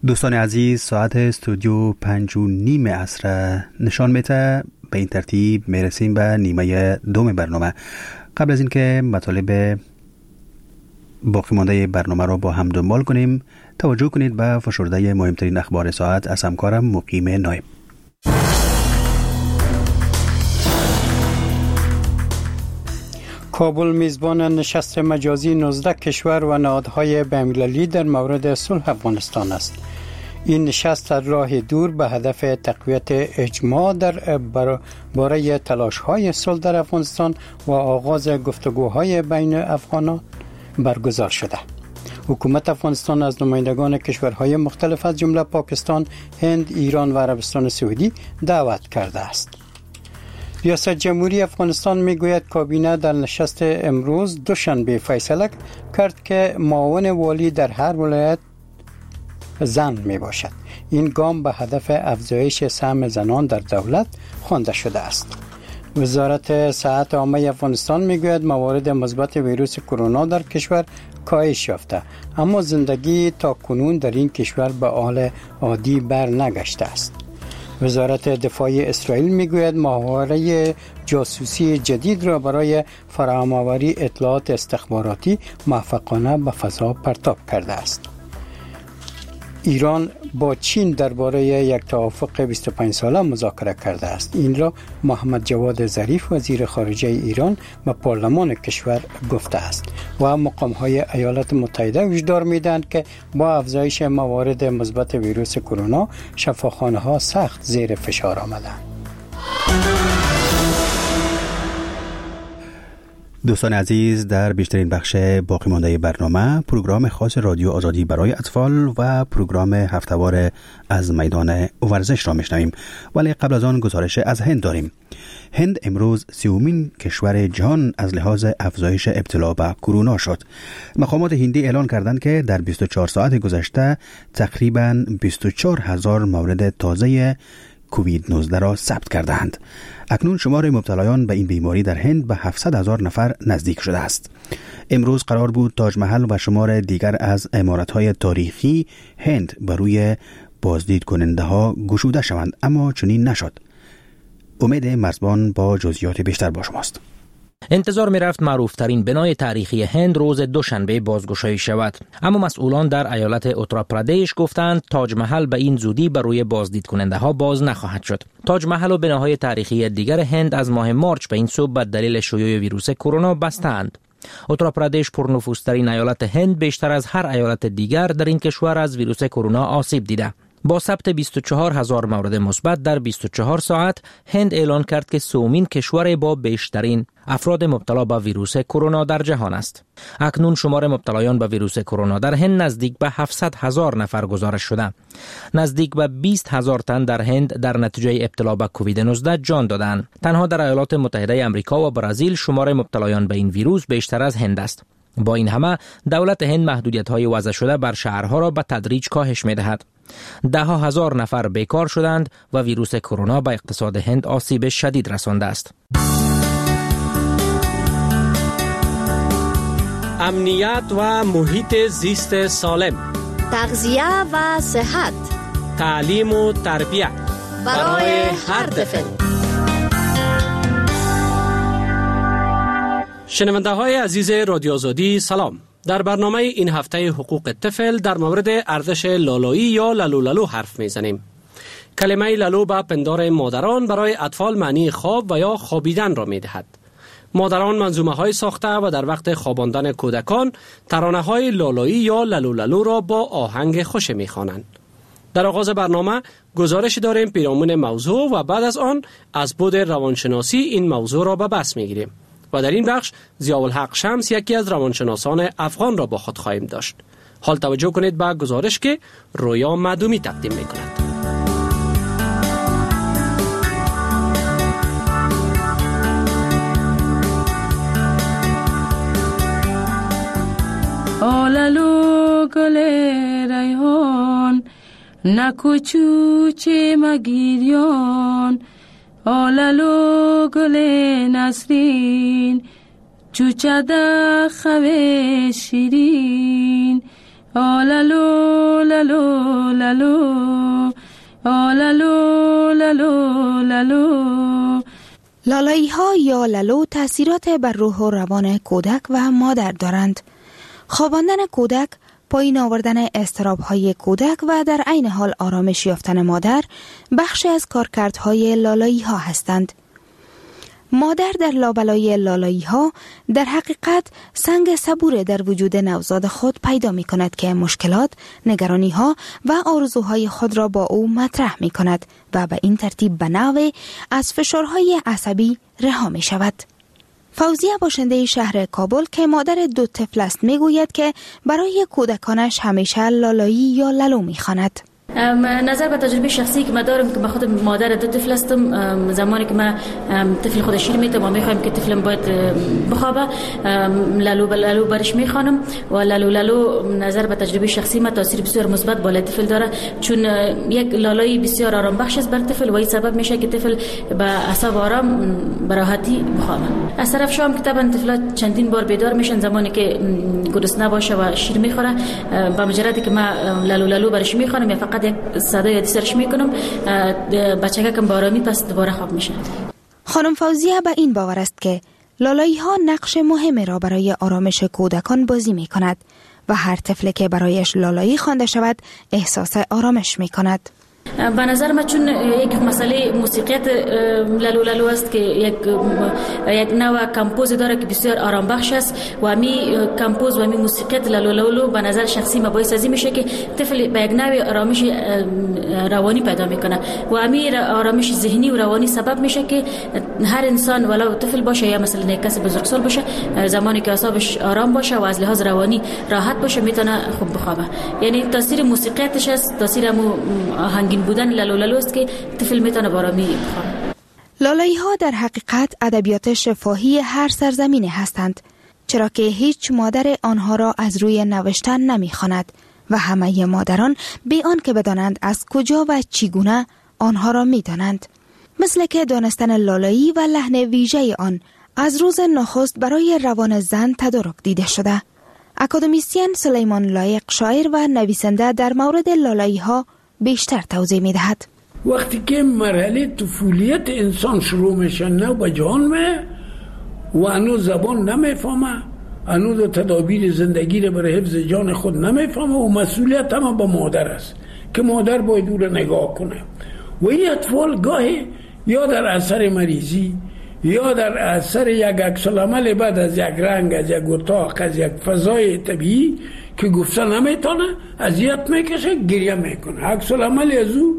دوستان عزیز، ساعت استودیو 5:30 عصر نشان میده. به این ترتیب میرسیم به نیمه دوم برنامه. قبل از اینکه مطالب باقی مانده برنامه رو با هم دنبال کنیم، توجه کنید به فشرده مهمترین اخبار ساعت از همکارم مقیم نایب. کابل میزبان نشست مجازی 19 کشور و نهادهای بین‌المللی در مورد صلح افغانستان است. این نشست از راه دور به هدف تقویت اجماع برای تلاش‌های صلح در افغانستان و آغاز گفتگوهای بین افغانان برگزار شده. حکومت افغانستان از نمایندگان کشورهای مختلف از جمله پاکستان، هند، ایران و عربستان سعودی دعوت کرده است. ریاست جمهوری افغانستان میگوید کابینه در نشست امروز دوشنبه فیصله کرد که معاون والی در هر ولایت زن می باشد. این گام به هدف افزایش سهم زنان در دولت خوانده شده است. وزارت صحت عامه افغانستان میگوید موارد مثبت ویروس کرونا در کشور کاهش یافته، اما زندگی تا کنون در این کشور به حال عادی بر نگشته است. وزارت دفاع اسرائیل میگوید ماهواره جاسوسی جدید را برای فراهم‌آوری اطلاعات استخباراتی موفقانه به فضا پرتاب کرده است. ایران با چین درباره یک توافق 25 ساله مذاکره کرده است. این را محمد جواد ظریف وزیر خارجه ایران به پارلمان کشور گفته است و مقام‌های ایالات متحده هشدار می‌دهند که با افزایش موارد مثبت ویروس کرونا شفاخانه‌ها سخت زیر فشار آمدند. دوستان عزیز، در بیشترین بخش باقی مانده برنامه پروگرام خاص رادیو آزادی برای اطفال و پروگرام هفته‌وار از میدان ورزش را میشنویم، ولی قبل از آن گزارش از هند داریم. هند امروز 30مین کشور جهان از لحاظ افزایش ابتلا به کرونا شد. مقامات هندی اعلان کردند که در 24 ساعت گذشته تقریباً 24,000 مورد تازه کووید 19 را ثبت کردند. اکنون شمار مبتلایان به این بیماری در هند به 700,000 نفر نزدیک شده است. امروز قرار بود تاج محل و شمار دیگر از عمارت‌های تاریخی هند بر روی بازدید کننده ها گشوده شوند، اما چنین نشد. امید مرزبان با جزئیات بیشتر با شماست. انتظار می رفت معروفترین بنای تاریخی هند روز دوشنبه بازگشایی شود، اما مسئولان در ایالت اتراپردیش گفتند تاج محل به این زودی بر روی بازدید کننده ها باز نخواهد شد. تاج محل و بناهای تاریخی دیگر هند از ماه مارچ به این سو به دلیل شیوع ویروس کرونا بستند. اتراپردیش پرنفوذترین ایالت هند بیشتر از هر ایالت دیگر در این کشور از ویروس کرونا آسیب دیده. با ثبت 24,000 مورد مثبت در 24 ساعت، هند اعلان کرد که 30مین کشور با بیشترین افراد مبتلا به ویروس کرونا در جهان است. اکنون شمار مبتلایان به ویروس کرونا در هند نزدیک به 700,000 نفر گزارش شده. نزدیک به 20,000 تن در هند در نتیجه ابتلا به کووید 19 جان دادند. تنها در ایالات متحده آمریکا و برزیل شمار مبتلایان به این ویروس بیشتر از هند است. با این همه دولت هند محدودیت‌های وضع شده بر شهرها را به تدریج کاهش می‌دهد. 10,000 نفر بیکار شدند و ویروس کرونا به اقتصاد هند آسیب شدید رسانده است. امنیت و محیط زیست سالم، تغذیه و صحت، تعلیم و تربیت برای هر طفل. شنونده های عزیز رادیو آزادی سلام. در برنامه این هفته حقوق طفل در مورد ارزش لالایی یا لالو حرف میزنیم. کلمه لالو به پندار مادران برای اطفال معنی خواب و یا خوابیدن را میدهد. مادران منظومه های ساخته و در وقت خواباندن کودکان ترانه های لالایی یا لالو را با آهنگ خوش میخوانند. در آغاز برنامه گزارش داریم پیرامون موضوع و بعد از آن از بود روانشناسی این موضوع را به بحث میگیریم. و در این بخش ضیاءالحق شمس یکی از روانشناسان افغان را با خود خواهیم داشت. حال توجه کنید به گزارش که رویا معدومی تقدیم میکند. آلالو گل ریحان نکوچو چه مگیریان، آلالو گل نسرین چوچده خوه شیرین، آلالو لالو لالو لالو لالو لالو. لالایی ها یا لالو تأثیرات بر روح و روان کودک و مادر دارند. خواباندن کودک، پایین آوردن اضطراب های کودک و در عین حال آرامش یافتن مادر بخشی از کارکردهای لالایی ها هستند. مادر در لابلای لالایی ها در حقیقت سنگ صبور در وجود نوزاد خود پیدا می کند که مشکلات، نگرانی ها و آرزوهای خود را با او مطرح می کند و به این ترتیب به نوعی از فشارهای عصبی رها می شود. فوزیه باشنده شهر کابل که مادر 2 طفل است می گوید که برای کودکانش همیشه لالایی یا لالو می خواند. نظر به تجربه شخصی که من دارم که من خود مادر 2 طفل هستم، زمانی که من طفل خود شیر میتم و میخوایم که طفلم باید بخوابه، لالو برش میخوانم و لالو نظر به تجربه شخصی من تاثیر بسیار مثبت بالای طفل داره، چون یک لالایی بسیار آرام بخش است بر طفل و این سبب میشه که طفل به اعصاب آرام به راحتی بخوابه. از طرف شام که طبعا طفلا چندین بار بیدار میشن زمانی که گرسنه باشه و شیر میخوره، با مجردی که من لالو برش میخوانم یا فقط یک صدای یادی سرش میکنم، بچه کم بارامی پس دوباره خواب میشه. خانم فوزیه به این باور است که لالایی ها نقش مهمی را برای آرامش کودکان بازی می کند و هر طفل که برایش لالایی خوانده شود احساس آرامش می کند. به نظر من چون یک مسئله موسیقیت لالو است که یک نوع کمپوز داره که بسیار آرام بخش است و امی کمپوز و امی موسیقیت لالو به نظر شخصی ما باعث ازی میشه که طفل به یک نوع آرامش روانی پیدا میکنه و امی آرامش ذهنی و روانی سبب میشه که هر انسان ولو طفل باشه یا مثلا یک کس بزرگسال باشه، زمانی که اعصابش آرام باشه و از لحاظ روانی راحت باشه میتونه خوب بخوابه. یعنی تاثیر موسیقیتش است، تاثیر آهنگین بودن لالو است که طفل میتونه بارامی بخوابه. لالایی ها در حقیقت ادبیات شفاهی هر سرزمینی هستند، چرا که هیچ مادر آنها را از روی نوشتن نمیخواند و همه مادران بی آن که بدانند از کجا و چگونه آنها را میدانند. مثل که دانستن لالایی و لحن ویژه آن از روز نخست برای روان زن تدارک دیده شده. اکادمیسین سلیمان لایق شاعر و نویسنده در مورد لالایی ها بیشتر توضیح می دهد. وقتی که مرحله طفولیت انسان شروع میشه نو به جهان و هنوز زبان نمیفهمه، هنوز تدابیر زندگی را برای حفظ جان خود نمیفهمه و مسئولیت هم به مادر است که مادر باید او را نگاه کنه و این اطفال گاهی یا در اثر مریضی یا در اثر یک عکس‌العمل بعد از یک رنگ، از یک اتاق، از یک فضای طبیعی که گفته نمیتونه اذیت میکشه، گریه میکنه. عکس‌العمل از او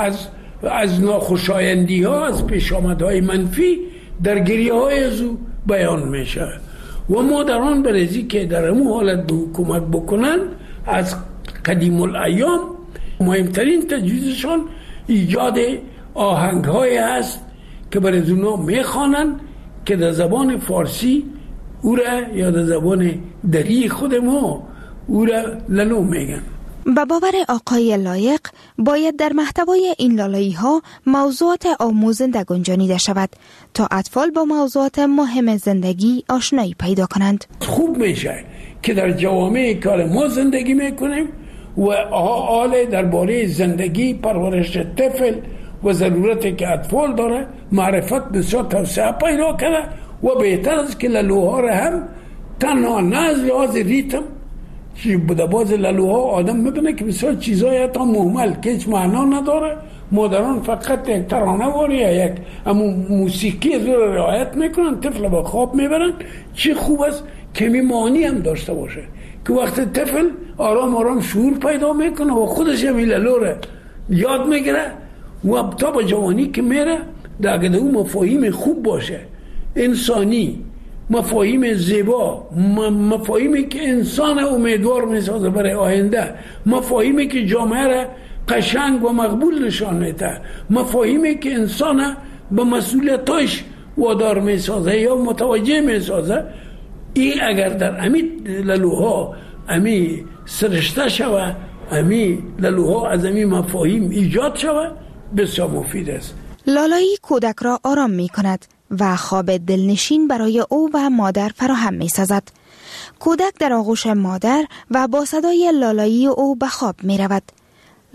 از ناخوشایندی ها، از پیشامدهای منفی در گریه های از او بیان میشه و مادران برزی که در همون حالت به حکومت بکنن از قدیم الایام مهمترین تجویزشان ایجاد آهنگ های هست که برای اونا میخوانن که در زبان فارسی او را یا در زبان دری خود ما او را لالو میگن. به باور آقای لایق باید در محتوای این لالایی ها موضوعات آموزنده گنجانیده شود تا اطفال با موضوعات مهم زندگی آشنایی پیدا کنند. خوب میشه که در جوامع که ما زندگی میکنیم و حال درباره زندگی، پرورش طفل و ضرورتی که اطفال داره معرفت بسیار توسعه پیدا کنه و بهتر است که لالوها را هم تنها نه از لحاظ ریتم که بوده باز لالوها آدم میبینه که بسیار چیزای حتی مهمل که هیچ معنا نداره، مادران فقط یک ترانه واری یا یک موسیقی از رو رعایت میکنن، طفل با خواب میبرن. چی خوب است که میمانی هم داشته باشه که وقت طفل آرام آرام شعور پیدا میکنه و خودش هم لالو رو یاد میگیره و تا با جوانی که میره در اون مفاهیم خوب باشه، انسانی، مفاهیم زیبا، مفاهیمی که انسان امیدوار میسازه برای آینده، مفاهیمی که جامعه را قشنگ و مقبول نشان میده، مفاهیمی که انسان به مسئولیتش وادار میسازه یا متوجه میسازه. این اگر در امی لالوها امی سرشته شوه، امی لالوها از امی مفاهیم ایجاد شوه، بسیار مفید است. لالایی کودک را آرام می کند و خواب دلنشین برای او و مادر فراهم می سازد. کودک در آغوش مادر و با صدای لالایی او به خواب می رود.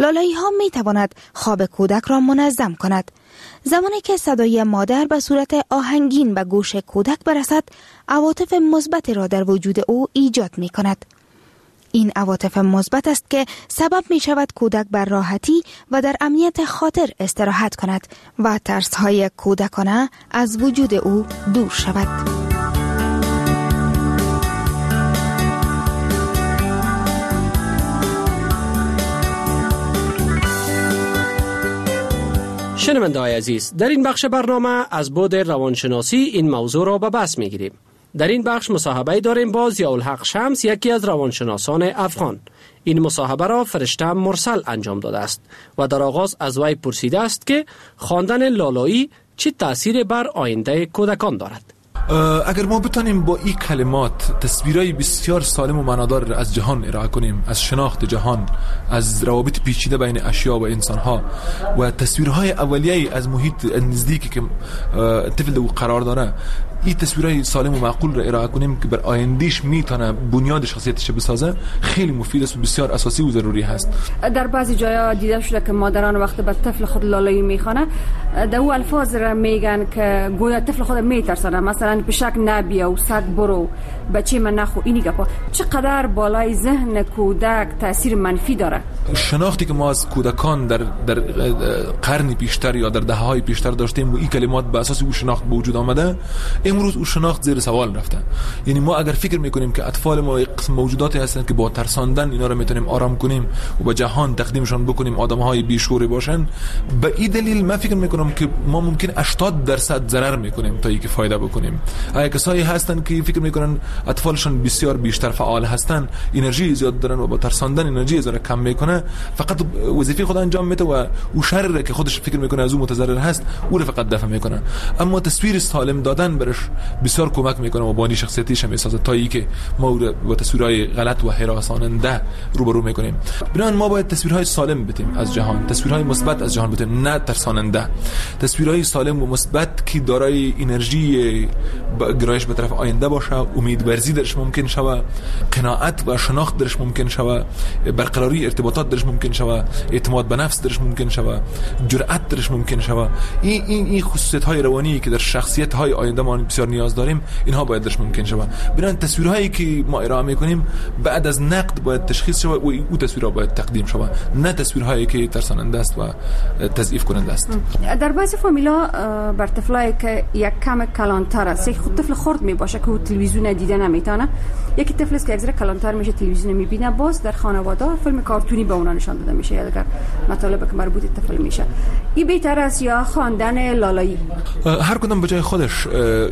لالایی ها می تواند خواب کودک را منظم کند. زمانی که صدای مادر به صورت آهنگین به گوش کودک برسد، عواطف مثبت را در وجود او ایجاد می کند. این عواطف مثبت است که سبب می شود کودک بر راحتی و در امنیت خاطر استراحت کند و ترس‌های کودکانه از وجود او دور شود. شنونده های عزیز، در این بخش برنامه از بعد روانشناسی این موضوع را به بحث می گیریم. در این بخش مصاحبه داریم با ضیاءالحق شمس، یکی از روانشناسان افغان. این مصاحبه را فرشته مرسل انجام داده است و در آغاز از وی پرسیده است که خواندن لالایی چه تأثیر بر آینده کودکان دارد. اگر ما بتانیم با این کلمات تصویرهای بسیار سالم و معنادار از جهان ارائه کنیم، از شناخت جهان، از روابط پیچیده بین اشیا و انسانها و تصویرهای اولیه از محیط نزدیکی که طفل او قرار داره، این تصویرهای سالم و معقول را ارائه کنیم که بر آیندهش میتونه بنیاد شخصیتش بسازه، خیلی مفید است و بسیار اساسی و ضروری هست. در بعضی جاها دیده شده که مادران وقتی به طفل خود لالایی میخوانه، در او الفاظ را میگن که گویا طفل خود میترسونه، مثلا پشک نبیا و سگ برو، بچه من نخو. اینی گپا چقدر بالای ذهن کودک تاثیر منفی داره. شناختی که ما از کودکان در قرنی پیشتر یا در دهه‌های پیشتر داشتیم و این کلمات به اساس او شناخت به وجود آمده، امروز او شناخت زیر سوال رفته. یعنی ما اگر فکر میکنیم که اطفال ما قسم موجوداتی هستند که با ترساندن اینا رو میتونیم آرام کنیم و به جهان تقدیمشون بکنیم آدم‌های بیشعور باشن، به این دلیل من فکر میکنم که ما ممکن 80% ضرر میکنیم تا اینکه فایده بکنیم. اگه کسایی هستن که فکر میکنن اطفالشون بسیار بیشتر فعال هستن، انرژی زیاد دارن و با ترساندن انرژی زیاد کم میکنه، فقط وظیفه خود انجام میده و او شر که خودش فکر میکنه از او متضرر هست او رو فقط دفع میکنه. اما تصویر سالم دادن برش بسیار کمک میکنه و بانی شخصیتیش میسازه تا اینکه ما او رو با تصویرهای غلط و هراساننده روبرو میکنیم. بنابراین ما باید تصویرهای سالم بدیم از جهان، تصویرهای مثبت از جهان بدیم، نه ترساننده. تصویرهای سالم و مثبت که دارای انرژی گرایش به طرف آینده باشه، امیدورزی درش ممکن شوه، قناعت و شناخت درش ممکن شوه، برقراری ارتباطات درش ممکن شوه، اعتماد به نفس درش ممکن شوه، جرأت درش ممکن شوه. این خصوصیت‌های روانی که در شخصیت‌های آینده ما بسیار نیاز داریم، اینها باید درش ممکن شوه. بنابراین تصویرهایی که ما ارائه می‌کنیم بعد از نقد باید تشخیص شوه و او تصویرها باید تقدیم شوه، نه تصویرهایی که ترساننده است و تضعیف کننده است. در بعضی فامیلا بر طفلایی که یک کم کلانتر است، خود طفل خرد میباشه که تلویزیون دیده نمیتونه، یکی طفل است که اگه کلانتر میشه تلویزیون میبینه، باز در خانواده فیلم کارتونی به اونا نشان داده میشه یا اگر مطالب که مربوط طفل میشه. این بهتر است یا خواندن لالایی؟ هر کدام به جای خودش.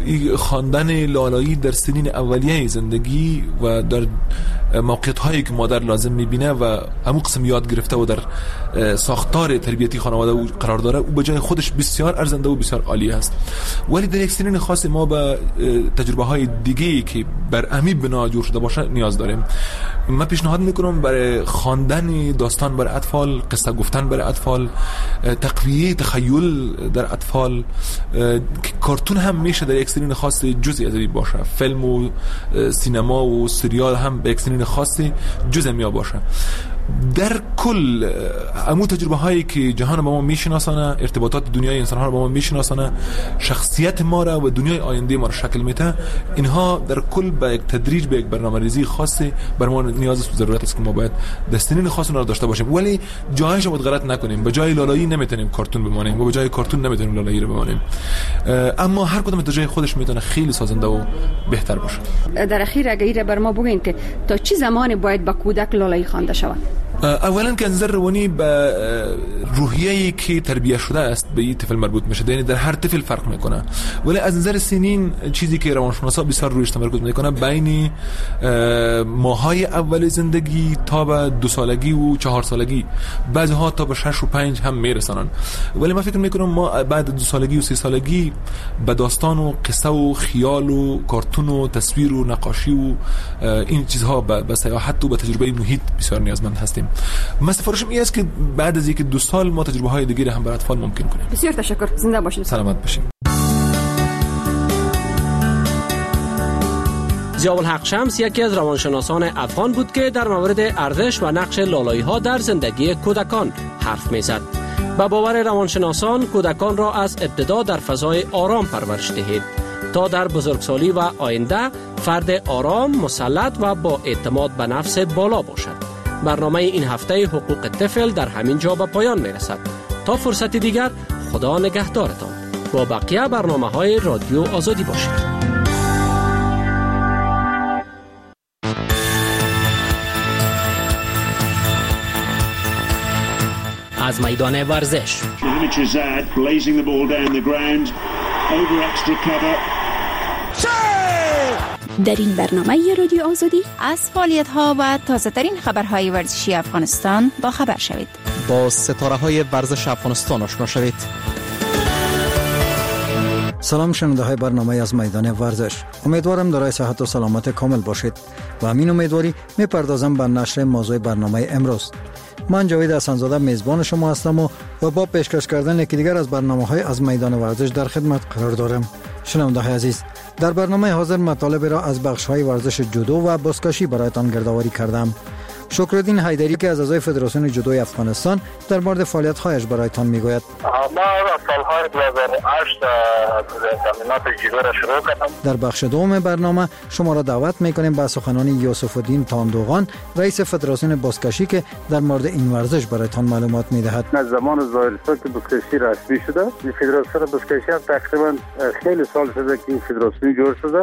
خواندن لالایی در سنین اولیه زندگی و در موقعیت هایی که مادر لازم میبینه و همون قسم یاد گرفته و در ساختار تربیتی خانواده او قرار داره، او به جای خودش بسیار ارزنده و بسیار عالی است. ولی در یک سنین خاص ما به تجربه های دیگه‌ای که بر امی بنا جور شده باشه نیاز داریم. من پیشنهاد میکنم برای خواندن داستان برای اطفال، قصه گفتن برای اطفال، تقویه تخیل در اطفال، کارتون هم میشه در یک سنین خاص جزئی از این باشه، فیلم و سینما و سریال هم به یک سنین خاصی جزئی می باشه. در کل امو تجربه هایی که جهان با ما میشناسانه، ارتباطات دنیای انسان ها رو با ما میشناسانه، شخصیت ما را و دنیای آینده ما را شکل میده، اینها در کل به یک تدریج به یک برنامه‌ریزی خاصی بر ما نیاز است و ضرورت است که ما باید دستنین خاص اونها رو داشته باشیم. ولی جایش رو غلط نکنیم. به جای لالایی نمیتونیم کارتون بمانیم و به جای کارتون نمیتونیم لالایی رو بمانیم. اما هر کدام در جای خودش میتونه خیلی سازنده و بهتر باشه. در اخیر اگه بر ما بگین که تا چه زمانی باید با کودک لالایی خوانده شود؟ اولا که نظر روانی به روحیه‌ای که تربیت شده است به این طفل مربوط میشه، یعنی در هر طفل فرق میکنه. ولی از نظر سنین چیزی که روانشناسا بسیار رویش تمرکز میکنه بین ماهای اول زندگی تا به 2 سالگی و 4 سالگی، بعضی ها تا به 6 و 5 هم میرسانن. ولی من فکر میکنم ما بعد 2 سالگی و 3 سالگی به داستان و قصه و خیال و کارتون و تصویر و نقاشی و این چیزها به سیاحت و به تجربه محیط بسیار نیازمند هستیم. من سفارشم این است که بعد از اینکه 2 سال ما تجربه های دیگه هم برای اطفال ممکن کنیم. بسیار تشکر. زنده باشید. سلامت باشید. ضیاءالحق شمس یکی از روانشناسان افغان بود که در مورد ارزش و نقش لالایی‌ها در زندگی کودکان حرف می‌زد. به باور روانشناسان کودکان را از ابتدا در فضای آرام پرورش دهید تا در بزرگسالی و آینده فرد آرام، مسلط و با اعتماد به نفس بالا باشد. برنامه این هفته حقوق طفل در همین جا به پایان می‌رسد. تا فرصت دیگر خدا نگهدارتان. با بقیه برنامه‌های رادیو آزادی باشید. از میدان ورزش در این برنامه رادیو آزادی از فعالیت‌ها و تازه‌ترین خبرهای ورزشی افغانستان با خبر شوید. با ستاره‌های ورزش افغانستان آشنا شوید. سلام شنونده برنامه از میدان ورزش. امیدوارم دارای صحت و سلامت کامل باشید و همین امیدواری میپردازم به نشر موضوع برنامه امروز. من جاوید حسن‌زاده میزبان شما هستم و با پیشکش کردن یکی دیگر از برنامه‌های از میدان ورزش در خدمت قرار دارم. شنونده‌های عزیز، در برنامه حاضر مطالب را از بخش‌های ورزش جودو و بازکشی برایتان گردآوری کردم. شکرالدین حیدری که از اعضای فدراسیون جودوی افغانستان در مورد فعالیت‌هایش برایتان میگوید. ما از سال‌های 2008 تمرینات جودو را شروع کردم. در بخش دوم برنامه شما را دعوت می‌کنیم به سخنانی یوسف الدین تاندوغان، رئیس فدراسیون بازکشی که در مورد این ورزش برایتان معلومات می‌دهد. از زمان ظاهرسا که بازکشی رسمی شده، فدراسیون بازکشی هم تقریبا خیلی سال شده که این فدراسیون جوړ شده.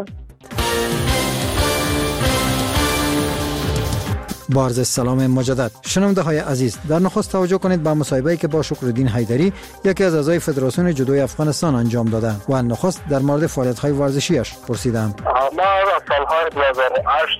با عرض سلام مجدد شنونده های عزیز، در نخست توجه کنید به مصاحبه‌ای که با شکرالدین حیدری یکی از اعضای فدراسیون جودوی افغانستان انجام داده و نخست در مورد فعالیت‌های ورزشیش پرسیدم. ما از سال‌های 2008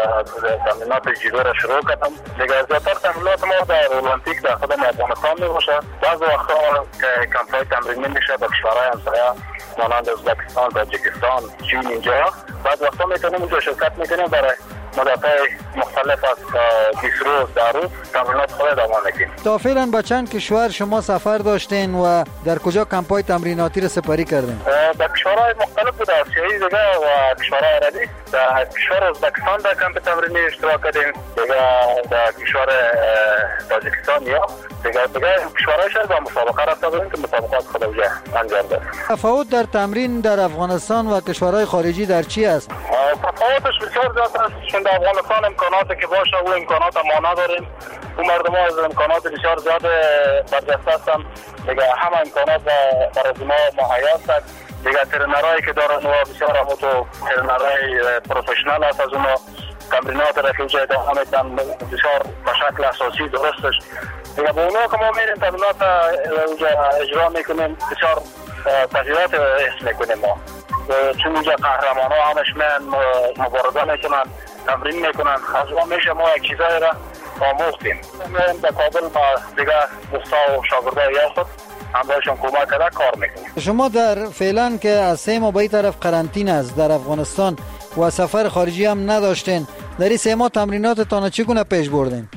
تمرینات جودو را شروع کردم. دیگه زیاتر تمرینات ما در المپیک در خود افغانستان می‌باشه. بعض وقتا که کمپ‌های تمرینی میشه در کشورهای همسایه مانند ازبکستان، تاجیکستان، چین اینجا. بعض وقتا میتونیم اونجا شرکت می‌کنیم برای مدت‌های مختلف از 20 روز در روز تمرینات خود ادامه میدیم. تا فعلا به چند کشور شما سفر داشتین و در کجا کمپ‌های تمریناتی را سپری کردین؟ در کشورهای مختلف بود، آسیایی دیگه و کشورهای عربی. در کشور ازبکستان در کمپ تمرینی اشتراک کردیم، دیگه در کشور تاجیکستان یا دیگه کشورهای شهر با مسابقه رفته بودیم که مسابقات خود اونجا انجام داد. تفاوت در تمرین در افغانستان و کشورهای خارجی در چی است؟ تفاوتش بسیار زیاد است. چون در افغانستان امکاناتی که باشه و امکانات ما نداریم. اون مردم از امکانات بسیار زیاد برجسته هستن. دیگه همه امکانات برای ما مهیا است. دیگه ترینرهایی که دارن و بسیار همونطور ترینرهای پروفشنال هست، از اونها تمرینات را که اونجا ادامه میدن بسیار به شکل اساسی درستش. دیگه با اونها که ما میریم تمرینات اونجا اجرا میکنیم بسیار تغییرات حس میکنیم ما. چون اونجا قهرمان ها همش من مبارزه میکنن، تمرین میکنن. از اون میشه ما یک چیزایی را آموختیم. میریم در کابل با دیگه دوستا و شاگردای خود همراهشون کمک کرده کار میکنیم. شما در فعلا که از 3 ماه به این طرف قرنطینه است در افغانستان و سفر خارجی هم نداشتین، در این 3 ماه تمریناتتان چگونه پیش بردین؟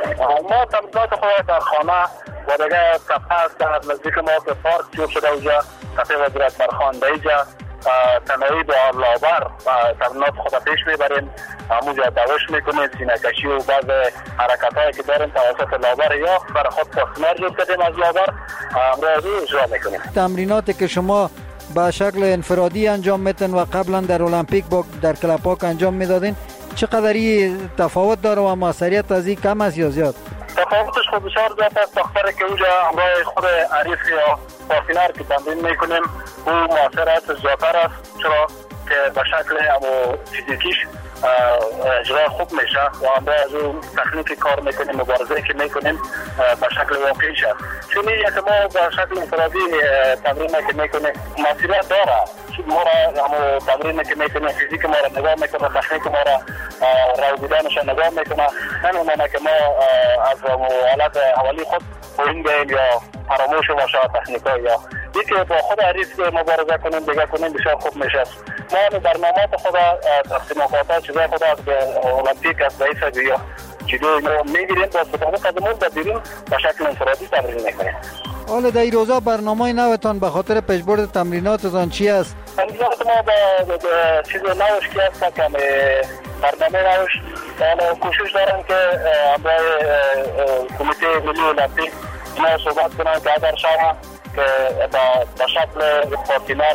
ما تمرینات خود در خانه و دیگه تپه است نزدیک ما که پارک جور شده اونجا، تپه وزارت برخان در اینجا تنهایی با لابر تمرینات خود پیش میبریم. همونجا دوش میکنیم، سینه کشی و بعض حرکت هایی که داریم توسط لابر یا برای خود پاسمر جور کردیم از لابر امروزی اجرا میکنیم. تمریناتی که شما به شکل انفرادی انجام میتن و قبلا در المپیک در کلپاک انجام میدادین، چقدری تفاوت داره و موثریت از این کم است یا زیاد؟ تفاوتش خود بسیار زیاد است. دختری که اونجا همراه خود عریف یا پارتنر که تمرین میکنیم او موثریت زیادتر است، چرا که به شکل فیزیکیش اجرا خوب میشه و همراه از اون تکنیک کار میکنیم، مبارزه که میکنیم به شکل واقعی شد. چون این که ما به شکل انفرادی تمرین که میکنیم موثریت داره. ما را همون تمرین که میکنیم فیزیک ما را نگاه میکنه، تکنیک ما را رو بودنش نگاه میکنه. نمیمونه که ما از حالت اولی خود پایین گیم یا فراموش باشه تکنیک‌ها یا یکی با خود حریف مبارزه کنیم دیگه کنیم بسیار خوب میشه. ما برنامه‌ات خود تقسیمات چیزای خود از المپیک از رئیس یا جدو اینو میگیریم با استفاده قدمون بدیریم به شکل انفرادی تمرین میکنیم. حالا در این روزا برنامه نوتان به خاطر پیشبرد تمریناتتان چی است انتظارات ما با چیز نوش که هست که برنامه نوش کوشش دارم که همراه کمیته ملی المپیک اینا صحبت کنم که اگر شما که با شکل پارتینر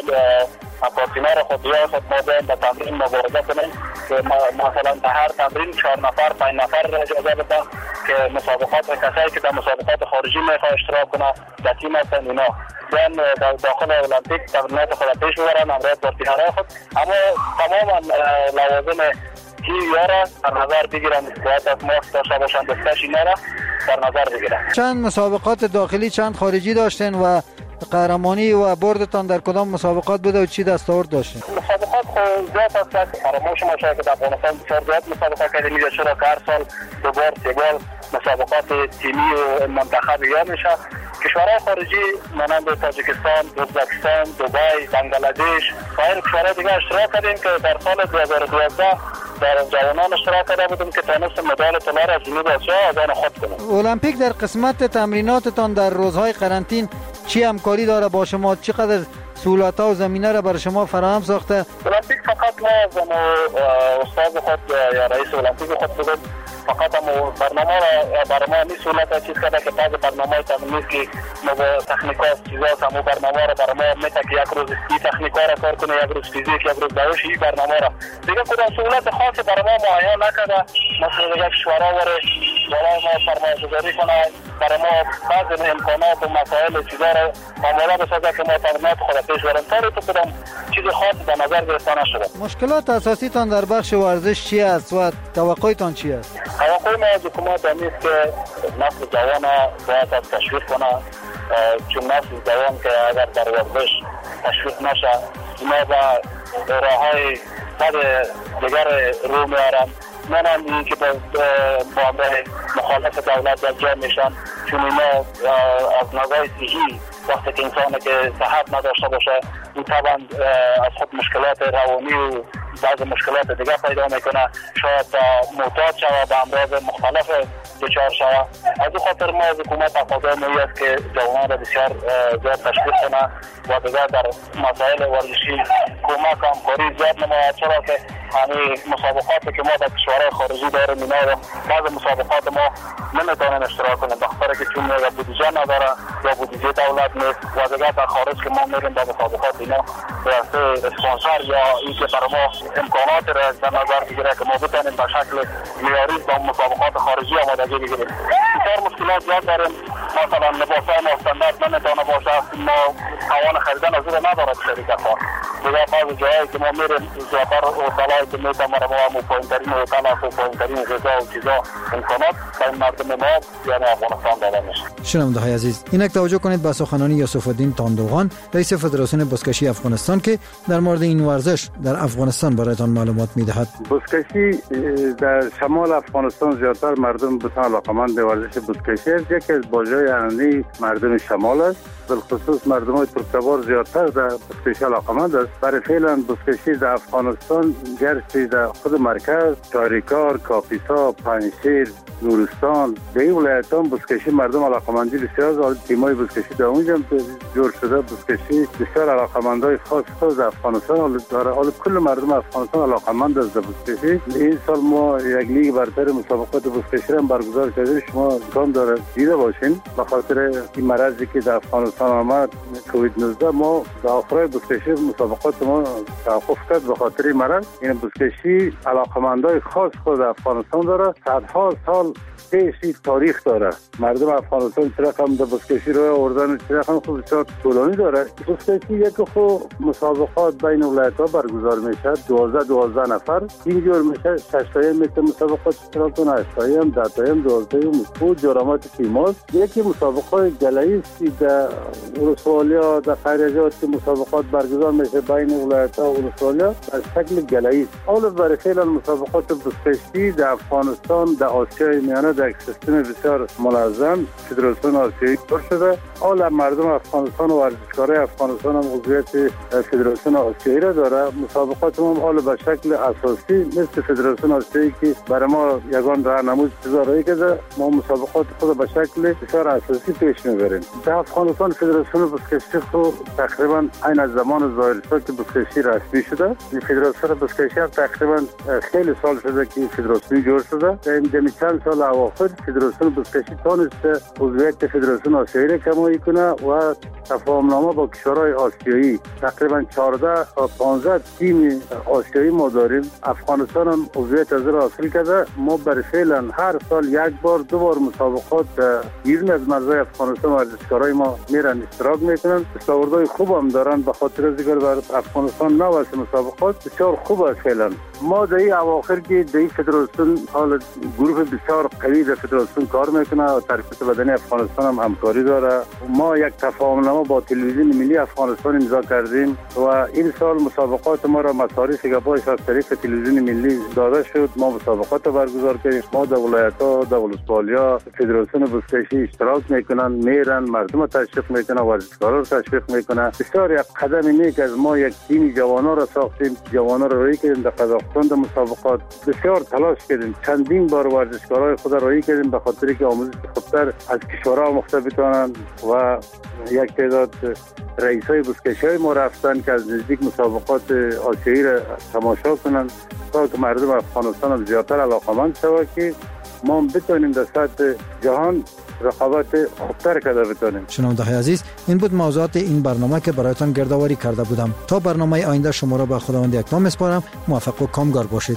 پارتینر خود یا خود ما باید به تمرین مبارزه کنیم که مثلا به هر تمرین 4 نفر 5 نفر اجازه بده که مسابقات کسایی که در مسابقات خارجی میخواه اشتراک کنه در تیم هستن اینا بیان داخل المپیک تمرینات خود پیش ببرن همراه پارتینرهای خود، اما تماما لوازم یارا در نظر بگیرن باید از ماسک داشته باشن، دستکش اینا را در نظر بگیرن. چند مسابقات داخلی چند خارجی داشتن و قهرمانی و بردتان در کدام مسابقات بوده و چی دستاورد داشتین؟ مسابقات زیاد است که فراموش نشه که در افغانستان بسیار زیاد مسابقات کردیم میشه، چرا که هر سال 2 بار 3 بار مسابقات تیمی و منتخب یا میشه. کشورهای خارجی مانند تاجیکستان، ازبکستان، دبی، بنگلادش و این کشورهای دیگه اشتراک کردیم که در سال 2012 در جوانان اشتراک کرده بودیم که تونستیم مدال طلا را از جنوب آسیا از آن خود کنیم. المپیک در قسمت تمریناتتان در روزهای قرنطین چی همکاری داره با شما؟ چقدر سهولت‌ها و زمینه را برای شما فراهم ساخته؟ المپیک فقط ما از استاد خود یا رئیس المپیک خود بود فقط هم برنامه را برای ما می سهولت چیز کرده که بعض برنامه تمرینی که ما با تکنیک‌ها چیزاست همون برنامه را برای ما میته که یک روز این تکنیک‌ها را کار کنه، یک روز فیزیک، یک روز دوش این برنامه را دیگه کدام سهولت خاصی برای ما معین نکرده. مثلا یک کشورها وره برای ما سرمایه‌گذاری کنه، برای ما بعض امکانات و مسائل چیزا را معامله بسازه که ما تمرینات خود پیش بریم. طوری تو کدام چیز خاصی به نظر گرفته نشده. مشکلات اساسی تان در بخش ورزش چی است و توقعتان چی است؟ توقع ما از حکومت این است که نسل جوان باید از تشویق کنه، چون نسل جوان که اگر در ورزش تشویق نشه اینا به راه‌های بد دیگر رو میارن، مانند این که با همراه مخالف دولت در جا میشن، چون اینا از نظر صحی وقتی که انسانی که صحت نداشته باشه این طبعا از خود مشکلات روانی و بعض مشکلات دیگه پیدا میکنه، شاید معتاد شوه به امراض مختلف دچار شوه. از این خاطر ما از حکومت تقاضا میاد که جوانان را بسیار زیاد تشویق کنه و دیگه در مسائل ورزشی کمک و همکاری زیاد نماید، چرا که همین مسابقاتی که ما در کشورهای خارجی داریم اینا رو بعض مسابقات ما نمیتونیم اشتراک کنیم بخاطر که چون یا بودجه نداره یا بودجه دولت نیست و دیگه در خارج که ما میریم به مسابقات اینا واسه اسپانسر یا این که برای ما امکانات را در نظر بگیره که ما بتونیم به شکل معیاری با مسابقات خارجی آمادگی بگیریم. بسیار مشکلات زیاد داریم، مثلا لباسای ما استاندارد نمیتونه باشه، ما توان خریدن از اون نداره شرکت ها. دیگه بعضی جایی که ما میریم زیادتر هتل‌هایی که میتونه ما پایین‌ترین هتل و پایین‌ترین غذا و چیزا امکانات برای مردم ما یعنی افغانستان داده میشه. شنونده‌های عزیز، اینک توجه کنید به سخنرانی یوسف الدین تاندوغان رئیس فدراسیون بزکشی افغانستان که در مورد این ورزش در افغانستان برایتان معلومات میدهد. بزکشی در شمال افغانستان زیادتر مردم بسیار علاقه‌مند به ورزش بزکشی است. یکی از واژه‌های اصلی مردم شمال است، بالخصوص مردمای ترک‌تبار زیادتر در بزکشی علاقه‌مند است. برای فعلا بزکشی در افغانستان گرچه در خود مرکز، چاریکار، کاپیسا، پنجشیر، نورستان در این ولایت‌ها بزکشی مردم علاقه‌مندی بسیار دارند. تیم‌های بزکشی در اونجا جور شده. بزکشی بسیار علاقه‌مندای خاص در افغانستان داره. حالا کل مردم افغانستان علاقه‌مند است به بزکشی. این سال ما یک لیگ برتر مسابقات بزکشی را برگزار کردیم. شما امکان داره دیده باشین. به خاطر این مرضی که در افغانستان آمد کووید 19 ما در آخرای بزکشی مسابقات ما توقف کرد به خاطر این مرض. این بزکشی علاقه‌مندای خاص خود افغانستان داره. صدها سال پیشی تاریخ داره. مردم افغانستان چرا هم در بزکشی رو آوردن، چرا هم خود بسیار طولانی داره. بزکشی یک خو مسابقات بین ولایت‌ها برگزار میشه، 12 نفر اینجور میشه. 6 تایی میشه مسابقات اشتراک کنه، 8 تایی هم 10 تایی هم 12 و جرامات تیماست. یکی مسابقات گلایی است در ولسوالیا در خارجات که مسابقات برگزار میشه بین ولایت‌ها و ولسوالیا در شکل گلایی. حالا برای فعلا مسابقات بزکشی در افغانستان در آسیای میانه در یک سیستم بسیار منظم فدراسیون آسیایی پر شده. حالا مردم افغانستان و ورزشکارای افغانستان هم عضویت فدراسیون آسیایی را داره. مسابقات ما حالا به شکل اساسی مثل فدراسیون آسیایی که برای ما یگان راهنمای چیزایی کرده، ما مسابقات خود به شکل بسیار اساسی پیش میبریم. در افغانستان فدراسیون بزکشی خود تقریبا عین از زمان ظاهرشاه فدراسیون بزکشی رسمی شده. این فدراسیون بزکشی هم تقریبا خیلی سال شده که فدراسیون جور شده. در چند سال اواخر فدراسیون بزکشی تونسته عضویت فدراسیون آسیایی را کمایی کنه و تفاهمنامه با کشورهای آسیایی تقریبا 14 تا 15 تیم آسیایی ما داریم. افغانستان هم عضویت از را حاصل کرده. ما برای فعلا هر سال یک بار دو بار مسابقات بیرون از مرزهای افغانستان ورزشکارای ما میرن اشتراک میکنن. دستاوردهای خوب هم دارن، به خاطر از اینکه در افغانستان نوست مسابقات بسیار خوب است. فعلا ما در این اواخر که در این فدراسیون حال گروه بسیار قوی در فدراسیون کار میکنه و ترکیب بدنی افغانستان هم همکاری داره. ما یک تفاهمنامه با تلویزیون ملی افغانستان امضا کردیم و این سال مسابقات ما را مصارف که باعث از طریق تلویزیون ملی داده شد. ما مسابقات را برگزار کردیم. ما در ولایت‌ها، در ولسوالی‌ها فدراسیون بزکشی اشتراک میکنن، میرن، مردم را تشویق میکنن، ورزشکارا را تشویق میکنن. بسیار یک قدم نیک از ما یک تیم جوانا را ساختیم، جوانا را رایی کردیم در قزاقستان در مسابقات. بسیار تلاش کردیم، چندین بار ورزشکارای خود را رایی کردیم به خاطر که آموزش خوبتر از کشورها مختلف بتوانند و یک تعداد رئیسای بزکشی ما رفتن که از نزدیک مسابقات آسیایی را تماشا کنند تا که مردم افغانستان هم زیادتر علاقمند شود که ما بتونیم در سطح جهان رقابت خوبتر کرده بتونیم. شنونده‌های عزیز، این بود موضوعات این برنامه که برایتان گردآوری کرده بودم. تا برنامه آینده شما را به خداوند یکتا می‌سپارم. موفق و کامگار باشید.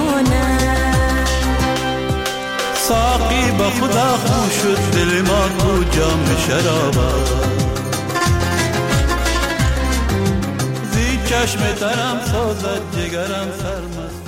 خدا خوش شد دل ما جام شرابت زی چشم ترم سازد جگرم سرمست